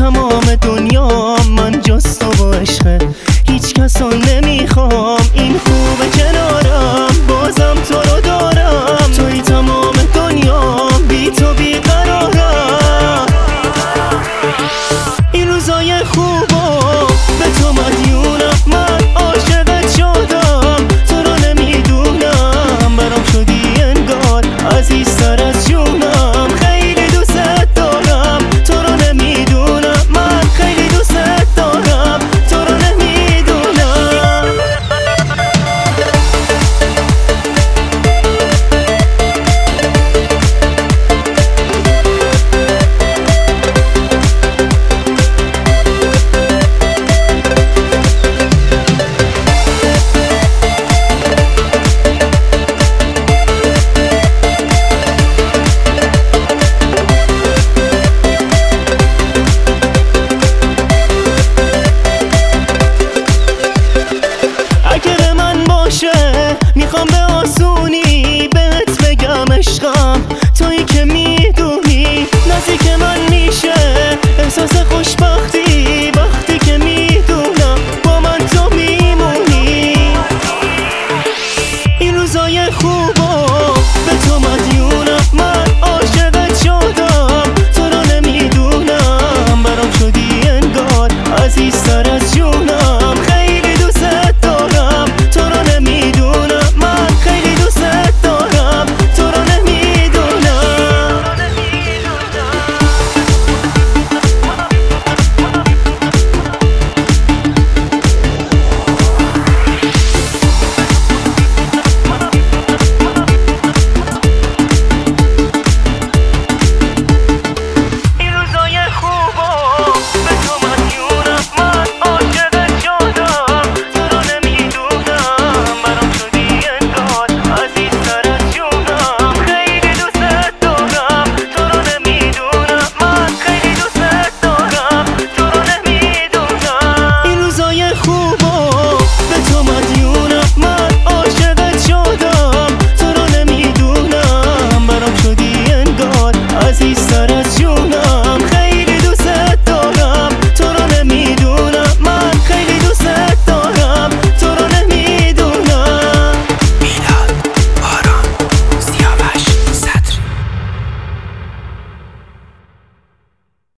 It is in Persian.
تمام دنیا من جز تو و عشقه، هیچ کسو نمیخوام، این خوبه کنارم بازم تو رو دارم، توی تمام دنیا بی تو بیقرارم. این روزای خوبو به تو مدیونم، من عاشقت شدم تو رو نمیدونم، برام شدی انگار عزیزتر از جونم، خیلی دوست دارم تو رو نمیدونم، من خیلی دوست دارم تو رو نمیدونم. میخوام به آسونی بهت بگم عشقم، تویی که میدونی نزدیک من میشه احساس خوشبختی، وقتی که میدونم با من تو میمونی. این روزای خوبو به تو مدیونم، من عاشقت شدم تو رو نمیدونم، برام شدی انگار عزیزتر از جونم.